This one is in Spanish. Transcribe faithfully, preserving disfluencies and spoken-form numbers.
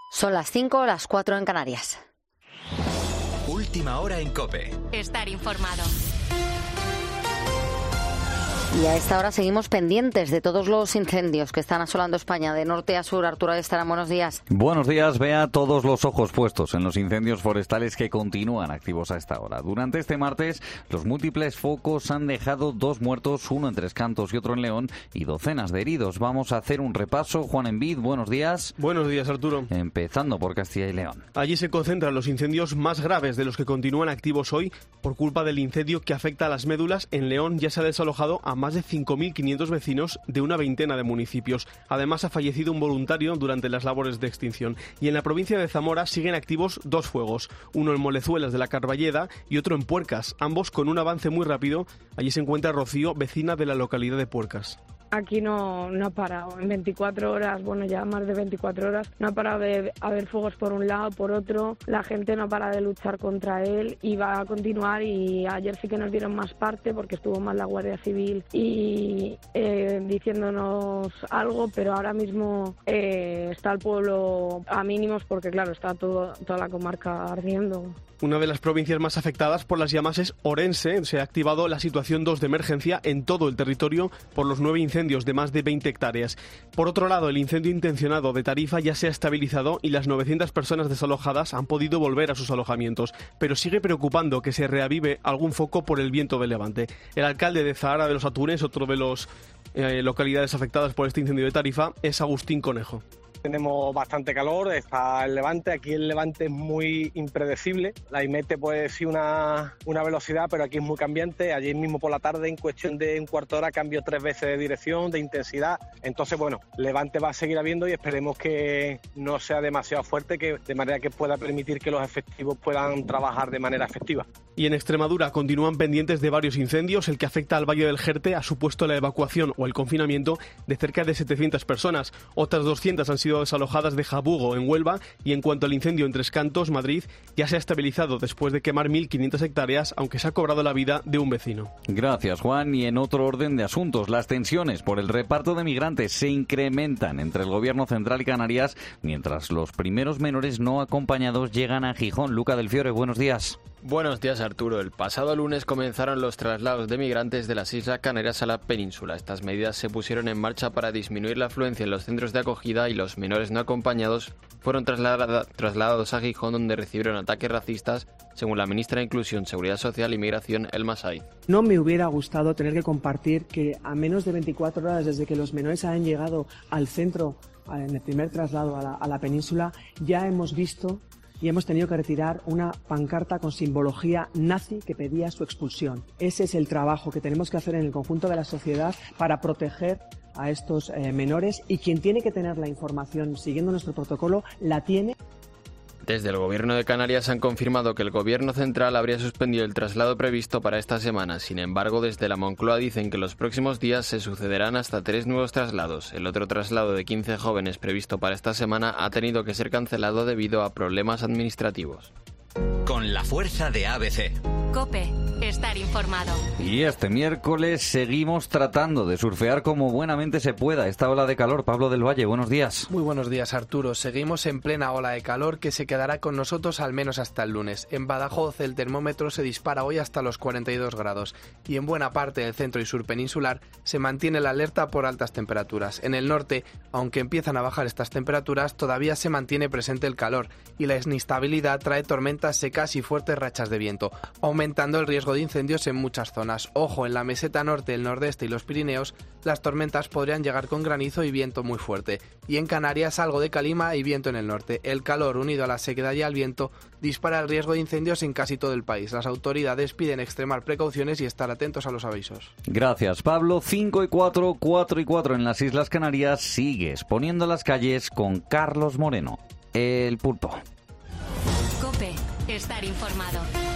Son las cinco, las cuatro en Canarias. Última hora en COPE. Estar informado. Y a esta hora seguimos pendientes de todos los incendios que están asolando España de norte a sur. Arturo Estarán, buenos días. Buenos días, vea todos los ojos puestos en los incendios forestales que continúan activos a esta hora. Durante este martes, los múltiples focos han dejado dos muertos, uno en Tres Cantos y otro en León, y docenas de heridos. Vamos a hacer un repaso. Juan Envid, buenos días. Buenos días, Arturo. Empezando por Castilla y León. Allí se concentran los incendios más graves de los que continúan activos hoy por culpa del incendio que afecta a las médulas. En León ya se ha desalojado a más de cinco mil quinientos vecinos de una veintena de municipios. Además, ha fallecido un voluntario durante las labores de extinción. Y en la provincia de Zamora siguen activos dos fuegos, uno en Molezuelas de la Carballeda y otro en Puercas, ambos con un avance muy rápido. Allí se encuentra Rocío, vecina de la localidad de Puercas. Aquí no, no ha parado, en veinticuatro horas, bueno ya más de veinticuatro horas, no ha parado de haber fuegos por un lado, por otro, la gente no para de luchar contra él y va a continuar. Y ayer sí que nos dieron más parte porque estuvo más la Guardia Civil y eh, diciéndonos algo, pero ahora mismo eh, está el pueblo a mínimos porque claro, está todo, toda la comarca ardiendo. Una de las provincias más afectadas por las llamas es Orense. Se ha activado la situación dos de emergencia en todo el territorio por los nueve incendios de más de veinte hectáreas. Por otro lado, el incendio intencionado de Tarifa ya se ha estabilizado y las novecientas personas desalojadas han podido volver a sus alojamientos, pero sigue preocupando que se reavive algún foco por el viento de levante. El alcalde de Zahara de los Atunes, otro de las eh, localidades afectadas por este incendio de Tarifa, es Agustín Conejo. Tenemos bastante calor, está el levante, aquí el levante es muy impredecible, la I M E T puede decir una, una velocidad, pero aquí es muy cambiante. Ayer mismo por la tarde, en cuestión de un cuarto de hora, cambió tres veces de dirección, de intensidad. Entonces, bueno, levante va a seguir habiendo y esperemos que no sea demasiado fuerte, que de manera que pueda permitir que los efectivos puedan trabajar de manera efectiva. Y en Extremadura continúan pendientes de varios incendios. El que afecta al Valle del Jerte ha supuesto la evacuación o el confinamiento de cerca de setecientas personas. Otras doscientas han sido desalojadas de Jabugo, en Huelva, y en cuanto al incendio en Tres Cantos, Madrid, ya se ha estabilizado después de quemar mil quinientas hectáreas, aunque se ha cobrado la vida de un vecino. Gracias, Juan. Y en otro orden de asuntos, las tensiones por el reparto de migrantes se incrementan entre el Gobierno central y Canarias, mientras los primeros menores no acompañados llegan a Gijón. Luca del Fiore, buenos días. Buenos días, Arturo. El pasado lunes comenzaron los traslados de migrantes de las Islas Canarias a la península. Estas medidas se pusieron en marcha para disminuir la afluencia en los centros de acogida y los menores no acompañados fueron traslada- trasladados a Gijón, donde recibieron ataques racistas, según la ministra de Inclusión, Seguridad Social y Migración, Elma Saiz. No me hubiera gustado tener que compartir que a menos de veinticuatro horas desde que los menores han llegado al centro, en el primer traslado a la, a la península, ya hemos visto y hemos tenido que retirar una pancarta con simbología nazi que pedía su expulsión. Ese es el trabajo que tenemos que hacer en el conjunto de la sociedad para proteger a estos eh, menores, y quien tiene que tener la información siguiendo nuestro protocolo la tiene. Desde el Gobierno de Canarias han confirmado que el Gobierno central habría suspendido el traslado previsto para esta semana. Sin embargo, desde la Moncloa dicen que los próximos días se sucederán hasta tres nuevos traslados. El otro traslado de quince jóvenes previsto para esta semana ha tenido que ser cancelado debido a problemas administrativos. Con la fuerza de A B C. COPE. Estar informado. Y este miércoles seguimos tratando de surfear como buenamente se pueda esta ola de calor. Pablo del Valle, buenos días. Muy buenos días, Arturo. Seguimos en plena ola de calor que se quedará con nosotros al menos hasta el lunes. En Badajoz el termómetro se dispara hoy hasta los cuarenta y dos grados y en buena parte del centro y sur peninsular se mantiene la alerta por altas temperaturas. En el norte, aunque empiezan a bajar estas temperaturas, todavía se mantiene presente el calor y la inestabilidad trae tormentas secas y fuertes rachas de viento, aumentando el riesgo de incendios en muchas zonas. Ojo, en la meseta norte, el nordeste y los Pirineos, las tormentas podrían llegar con granizo y viento muy fuerte. Y en Canarias algo de calima y viento en el norte. El calor unido a la sequedad y al viento dispara el riesgo de incendios en casi todo el país. Las autoridades piden extremar precauciones y estar atentos a los avisos. Gracias, Pablo. cinco y cuatro, cuatro y cuatro en las Islas Canarias. Sigues poniendo las calles con Carlos Moreno, el Pulpo. COPE. Estar informado.